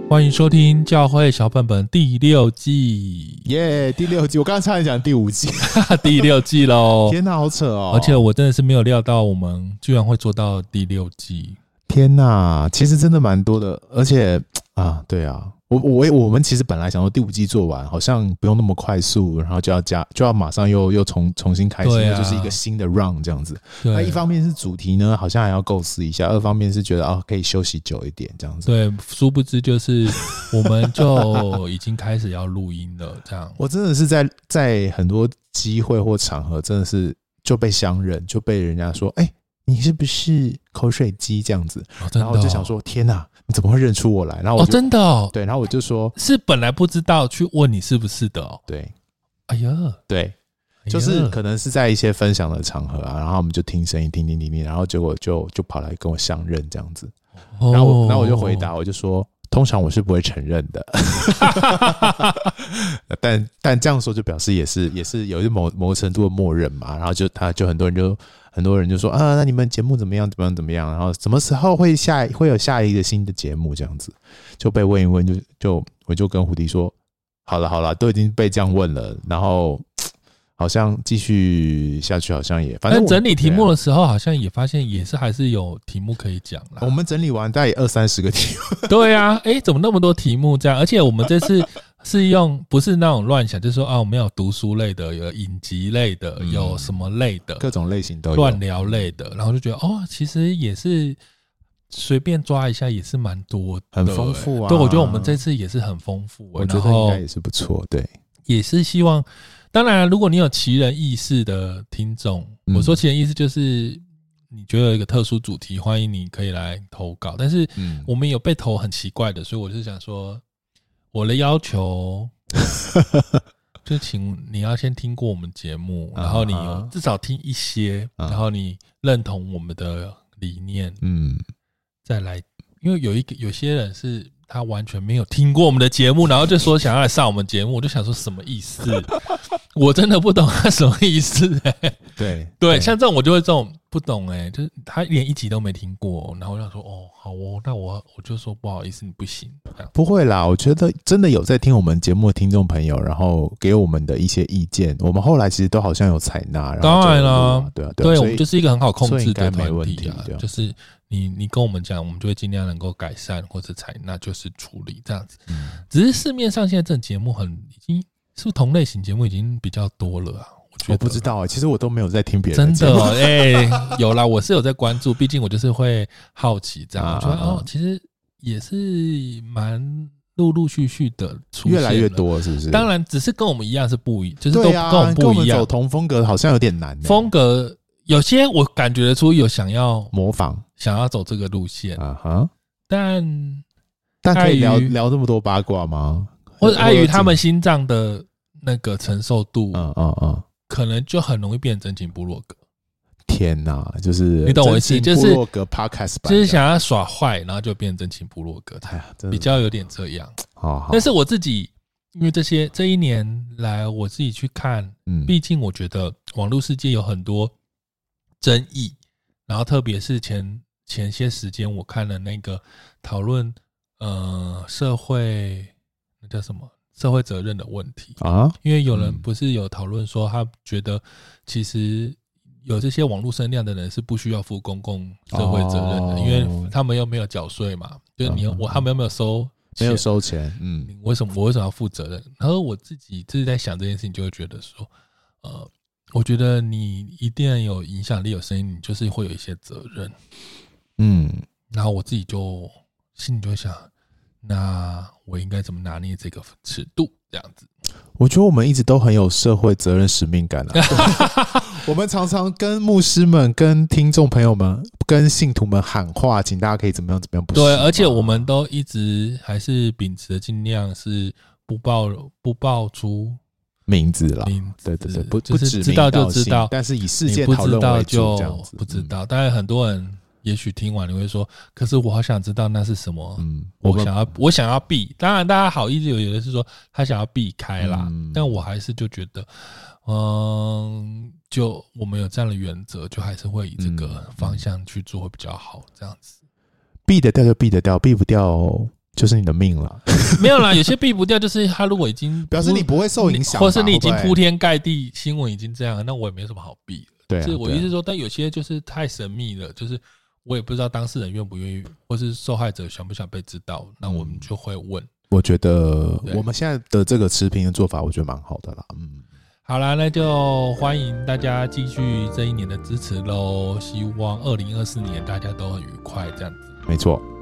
欢迎收听教会小本本第6季， 耶！第6季，我刚刚差点讲第5季， 第6季喽！ 天哪，好扯哦！ 而且我真的是没有料到我们居然会做到第6季。 天哪，其实真的蛮多的，而且对啊，我们其实本来想说第5季做完，好像不用那么快速，然后就要马上又重新开始，因为就是一个新的 round 这样子。那一方面是主题呢，好像还要构思一下；二方面是觉得可以休息久一点这样子。 对，殊不知就是我们就已经开始要录音了，这样。 我真的是在很多机会或场合，真的是就被相认，就被人家说，你是不是口水鸡这样子？然后我就想说，天哪，你怎么会认出我来？然后我就真的哦， 对，然后我就说， 是本来不知道，去问你是不是的哦。 对， 哎呀， 对，就是可能是在一些分享的场合然后我们就听声音，听，然后结果就跑来跟我相认这样子。然后我就回答，我就说，通常我是不会承认的，但这样说就表示也是有一某个程度的默认嘛。然后很多人就说那你们节目怎么样，然后什么时候会有下一个新的节目这样子，就被问一问，我就跟胡迪说，好了，都已经被这样问了，然后好像继续下去好像也，反正整理题目的时候好像也发现还是有题目可以讲啦。 我们整理完大概20-30个题目。 对啊，怎么那么多题目这样？而且我们这次是用不是那种乱想，就是说我们有读书类的，有影集类的，有什么类的， 各种类型都有， 乱聊类的，然后就觉得其实也是随便抓一下也是蛮多的， 很丰富啊。 对，我觉得我们这次也是很丰富， 我觉得应该也是不错，对， 也是希望。当然如果你有奇人异事的听众，我说奇人异事就是你觉得有一个特殊主题，欢迎你可以来投稿。但是我们有被投很奇怪的，所以我就想说，我的要求就请你要先听过我们节目，然后你有至少听一些，然后你认同我们的理念，再来。因为有些人是他完全没有听过我们的节目，然后就说想要来上我们节目，我就想说什么意思？我真的不懂他什么意思对，像这种我就会这种不懂就是他连一集都没听过，然后我想说好那我就说不好意思，你不行。 不会啦，我觉得真的有在听我们节目的听众朋友，然后给我们的一些意见，我们后来其实都好像有采纳。 当然啦，对，我们就是一个很好控制的团体就是你跟我们讲，我们就会尽量能够改善或者采纳，就是处理这样子。只是市面上现在这种节目已经是不是同类型节目已经比较多了啊？ 我不知道其实我都没有在听别人的节目。 真的有啦，我是有在关注，毕竟我就是会好奇这样。我觉得其实也是蛮陆续的出现了， 越来越多，是不是？ 当然，只是跟我们一样是不一，就是都跟我们不一样。 走同风格好像有点难风格有些我感觉得出有想要模仿， 想要走这个路线但可以聊这么多八卦吗？ 或者碍于他们心脏的那个承受度，可能就很容易变成真情部落格。 天哪，就是你懂我意思，就是部落格 podcast 版， 就是想要耍坏，然后就变成真情部落格，比较有点这样。但是我自己，因为这一年来，我自己去看，毕竟我觉得网络世界有很多争议，然后特别是前些时间我看了那个讨论社会那叫什么社会责任的问题因为有人不是有讨论说他觉得其实有这些网络声量的人是不需要负公共社会责任的，因为他们又没有缴税嘛，就是他们又没有收钱，我为什么要负责任？然后我自己在想这件事情，就会觉得说我觉得你一定有影响力有声音，你就是会有一些责任然后我自己就心里就会想，那我应该怎么拿捏这个尺度这样子。 我觉得我们一直都很有社会责任使命感我们常常跟牧师们跟听众朋友们跟信徒们喊话，请大家可以怎么样不是。 对，而且我们都一直还是秉持的尽量是不爆出名字啦， 对，不就是知道就知道， 但是以事件讨论为主这样子。 不知道，当然很多人也许听完你会说，可是我好想知道那是什么，我想要避。当然大家好意思有的是说他想要避开啦，但我还是就觉得就我们有这样的原则，就还是会以这个方向去做会比较好这样子。 避得掉就避得掉，避不掉就是你的命了。 没有啦，有些避不掉，就是他如果已经表示你不会受影响， 或是你已经铺天盖地新闻已经这样，那我也没什么好避的。 对、啊， 是我意思是说，但有些就是太神秘了，就是我也不知道当事人愿不愿意，或是受害者想不想被知道，那我们就会问。 我觉得我们现在的这个持平的做法，我觉得蛮好的啦。 好啦，那就欢迎大家继续这一年的支持咯，希望2024年大家都很愉快，这样子。 没错。